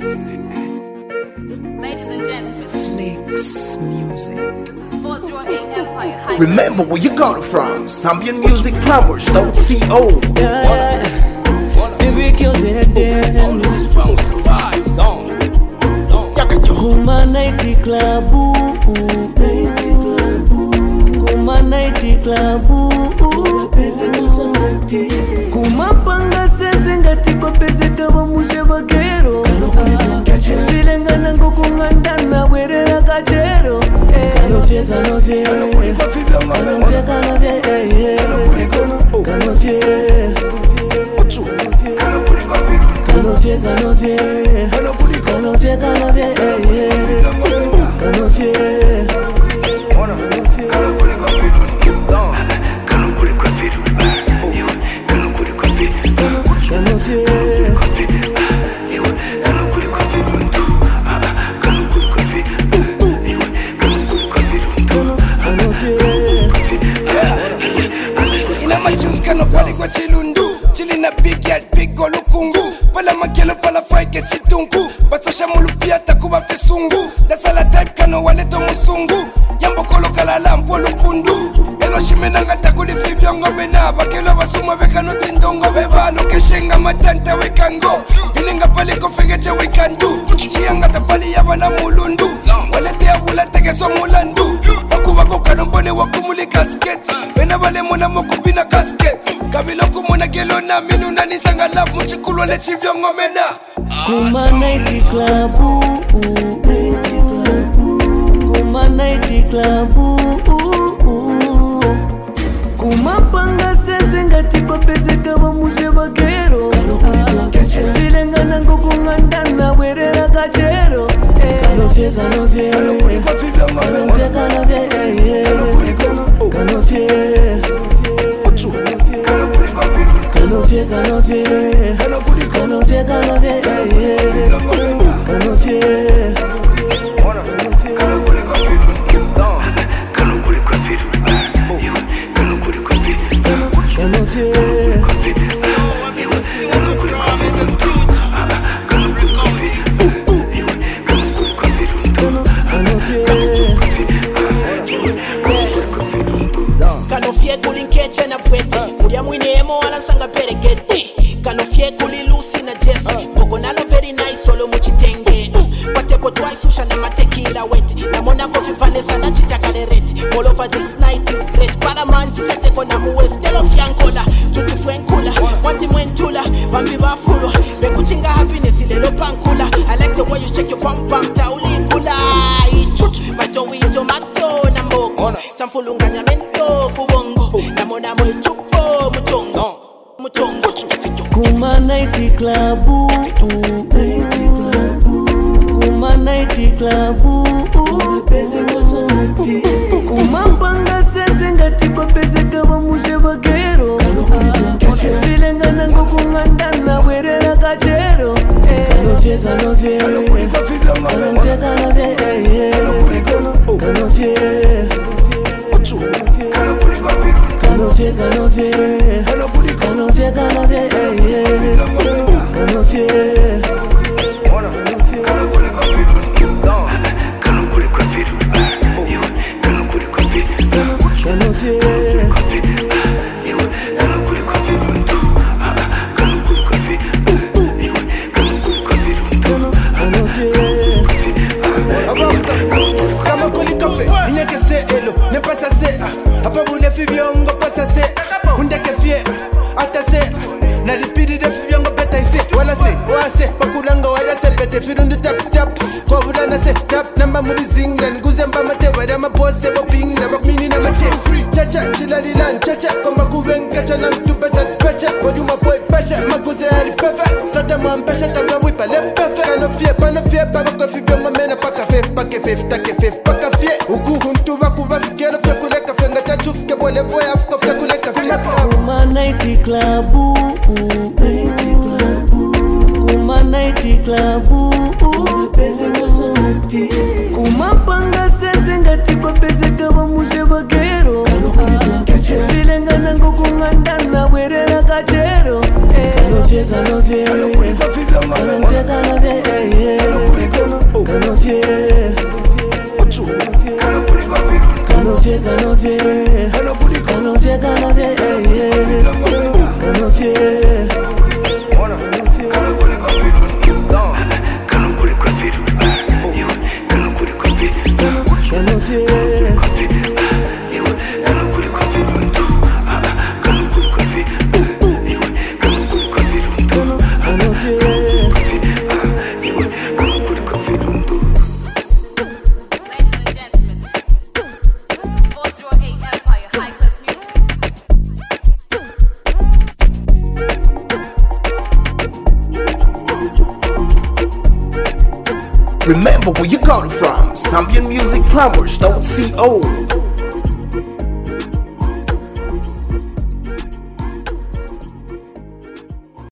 Ladies and gentlemen, Flix Music. this is 408 Empire High. Remember where you got it from. ZambianMusicPlumbers.co. Baby kills it there. Kuma nighty club, Kuma nighty club, Kuma panga sese ngati kwa pese kama mushe bakero. Zilenga nango kungandana werera kachero. Kanofye, kanofye, kanofye, kanofye, kanofye, kanofye, kanofye, kanofye, Kano pali kwa chilundu chili na big yard big golukungu pala makelo pala faike chitungu basosha mulupia takuba fisungu dasala type kano waleto musungu yambo kolo kalala mpolo mpundu elo shimenanga takuli fibyongo mena bakelo basuma bekano tindongo bebalo keshenga matanta wekango bininga pali kofegeche wekandu shianga tapali yabana mulundu walete ya wula tegeso mulandu wakuwako kano mbone wakumuli kasketi bena vale muna mokupina kasketi kabilo kumuna gelo na minu nani sanga love muchikulo le chivyongo mena Kuma nighty club, Kuma nighty club, Kuma panga sese ngati kwa pese kama mushe bakero. Zilenga nango kungandana werera kachero. Kanofye, kanofye, kanofye, kanofye, kanofye, kanofye, kanofye, kanofye. Kanofye kulinkeche na pwete Ulia mwinemo wala sanga peregete Kanofye kulilusi na jesi Pogo nalo very nice solo muchitenge Patepo twice usha na matekila wet Na mona kofi vanessa na chitakarereti All over this night is great Para manji kateko na muwes Telo fiankola, tuti fuenkula Wanti mwentula, wambi wafulo Bekuchinga happiness ilelo pankula I like the way you shake your pam pam tauli kula Ichut, mato wito mato na mboko Samfulunganya mento kubongo Na mona mwechupo mutongo Mutongo Kuma nighty club, Kuma nighty club, Kuma panga sese ngati kwa pese kama mushe bakero. Zilenga nango kungandana werera kachero. Kanofye, kanofye, kanofye, kanofye, kanofye, kanofye, kanofye, kanofye. Kama kuli kafe, inyeke se elo, ne pasa se Apa bule fibyongo pasa se Undeke fie, ata se Na lipidi de fibyongo beta ise Wala se, wase, pakulanga wala se Bete firundu tap tap, kwa vulana se Tap namba muri zinga, nguze mba mate Wada mabose, waping na makmini na mate Chacha, chilalilan, chacha Koma kuvenka, chana mtubecha, pecha Wajuma boy, pesha, maguze ari perfect Sata mwampesha, tamga mwipa, le perfect Pano fie, baba kwa fibyongo mena Paka fif, take fif, paka fie Uku huntu waku wafikelo fie kuleka Fenga tatu fike bole voya fuko fie kuleka fie Kuma nighty club, Kuma nighty club, Kuma panga sese ngati kwa pese kama mushe bakero. Zilenga nango kungandana werera kachero. Kanofye, kanofye, kanofye, kanofye, Remember where you got it from. ZambianMusicPlumbers.co.